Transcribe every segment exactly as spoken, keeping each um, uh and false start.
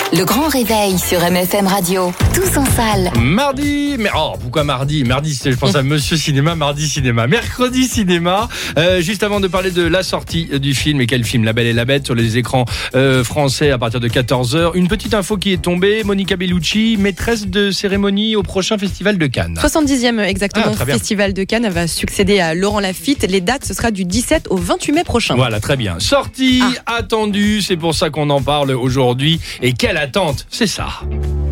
Le grand réveil sur M F M Radio. Tous en salle. Mardi, mais oh pourquoi mardi Mardi, c'est, je pense à Monsieur Cinéma, mardi cinéma, mercredi cinéma. Euh, juste avant de parler de la sortie du film, et quel film, La Belle et la Bête, sur les écrans euh, français à partir de quatorze heures. Une petite info qui est tombée, Monica Bellucci, maîtresse de cérémonie au prochain festival de Cannes. soixante-dixième exactement, ah, festival de Cannes, elle va succéder à Laurent Lafitte. Les dates, ce sera du dixsept au vingt-huit mai prochain. Voilà, très bien. Sortie, ah. attendue, c'est pour ça qu'on en parle aujourd'hui. Et quelle attente, c'est ça. Oh.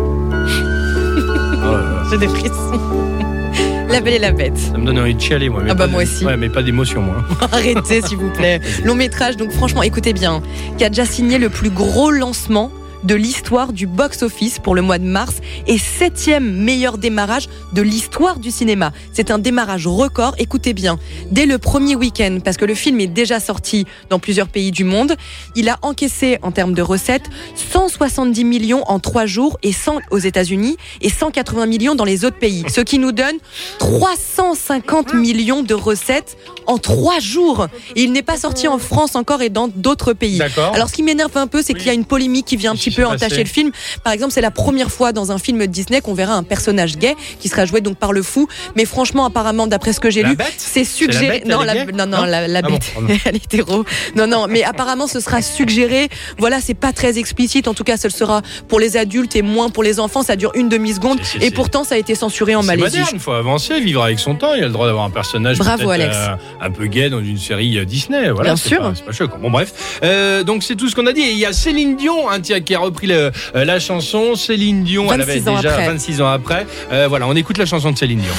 oh, J'ai des frissons. La Belle et la Bête. Ça me donne envie de chialer, moi. Mais ah bah de... moi aussi. Ouais, mais pas d'émotion, moi. Arrêtez, s'il vous plaît. Long métrage, donc franchement, écoutez bien, qui a déjà signé le plus gros lancement de l'histoire du box-office pour le mois de mars et septième meilleur démarrage de l'histoire du cinéma. C'est un démarrage record, écoutez bien. Dès le premier week-end, parce que le film est déjà sorti dans plusieurs pays du monde, il a encaissé en termes de recettes cent soixante-dix millions en trois jours et cent aux États-Unis et cent quatre-vingts millions dans les autres pays. Ce qui nous donne trois cent cinquante millions de recettes en trois jours. Et il n'est pas sorti en France encore et dans d'autres pays. D'accord. Alors ce qui m'énerve un peu, c'est oui. qu'il y a une polémique qui vient un petit peu entacher le film. Par exemple, c'est la première fois dans un film Disney qu'on verra un personnage gay qui sera joué donc par le fou. Mais franchement, apparemment, d'après ce que j'ai la lu, bête c'est suggéré. C'est la bête, non, la... non, non, non, la, la ah bête, bon, elle est hétéro. Non, non, mais apparemment, ce sera suggéré. Voilà, c'est pas très explicite. En tout cas, ce sera pour les adultes et moins pour les enfants. Ça dure une demi-seconde. Si, si, et si. Pourtant, ça a été censuré en c'est Malaisie. Moderne, il faut avancer, vivre avec son temps. Il a le droit d'avoir un personnage Bravo, Alex. Euh, un peu gay dans une série Disney. Voilà, bien c'est sûr. Pas, c'est pas choquant. Bon, bref. Euh, donc, c'est tout ce qu'on a dit. Et il y a Céline Dion hein, qui a repris le, euh, la chanson. Céline Dion, elle avait déjà après. vingt-six ans après. Euh, voilà, on écoute la chanson de Céline Dion.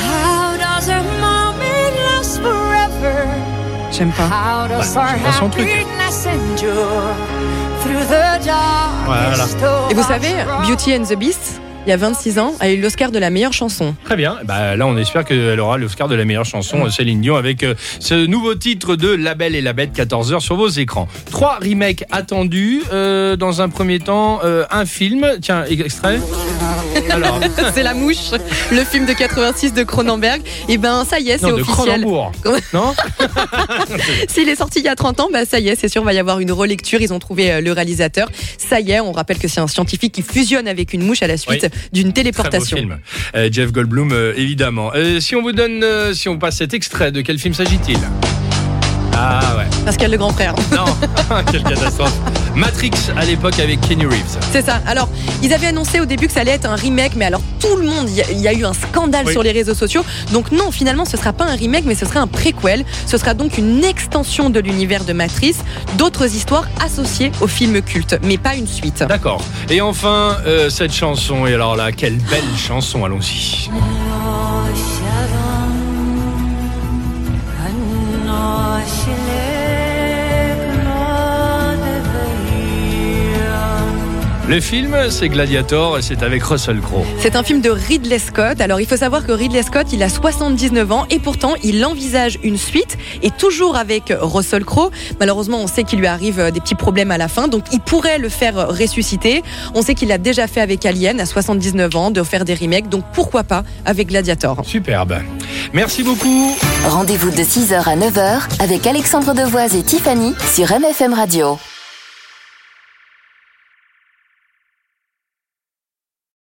J'aime pas. Bah, c'est pas son truc. Voilà. Et vous savez, Beauty and the Beast, il y a vingt-six ans, a eu l'Oscar de la meilleure chanson. Très bien. Bah, là, on espère qu'elle aura l'Oscar de la meilleure chanson, Céline Dion, avec euh, ce nouveau titre de La Belle et la Bête, quatorze heures sur vos écrans. Trois remakes attendus. Euh, dans un premier temps, euh, un film. Tiens, extrait. Alors. C'est La Mouche, le film de quatre-vingt-six de Cronenberg. Et ben, ça y est, c'est non, officiel. De Cronenbourg. Non. S'il est sorti il y a trente ans, bah ça y est, c'est sûr, il va y avoir une relecture. Ils ont trouvé le réalisateur. Ça y est, on rappelle que c'est un scientifique qui fusionne avec une mouche à la suite. Oui. D'une téléportation. Très beau film. Euh, Jeff Goldblum, euh, évidemment. Euh, si on vous donne, euh, si on passe cet extrait, de quel film s'agit-il ? Ah ouais. Pascal le grand frère. Non, quelle catastrophe. Matrix à l'époque avec Keanu Reeves. C'est ça. Alors, ils avaient annoncé au début que ça allait être un remake, mais alors tout le monde, il y, y a eu un scandale oui. sur les réseaux sociaux. Donc non, finalement, ce sera pas un remake, mais ce sera un préquel. Ce sera donc une extension de l'univers de Matrix, d'autres histoires associées au film culte, mais pas une suite. D'accord. Et enfin, euh, cette chanson. Et alors là, quelle belle chanson. Allons-y. Le film, c'est Gladiator et c'est avec Russell Crowe. C'est un film de Ridley Scott. Alors, il faut savoir que Ridley Scott, il a soixante-dix-neuf ans et pourtant, il envisage une suite et toujours avec Russell Crowe. Malheureusement, on sait qu'il lui arrive des petits problèmes à la fin, donc il pourrait le faire ressusciter. On sait qu'il a déjà fait avec Alien à soixante-dix-neuf ans de faire des remakes, donc pourquoi pas avec Gladiator. Superbe. Merci beaucoup. Rendez-vous de six heures à neuf heures avec Alexandre Devoise et Tiffany sur M F M Radio.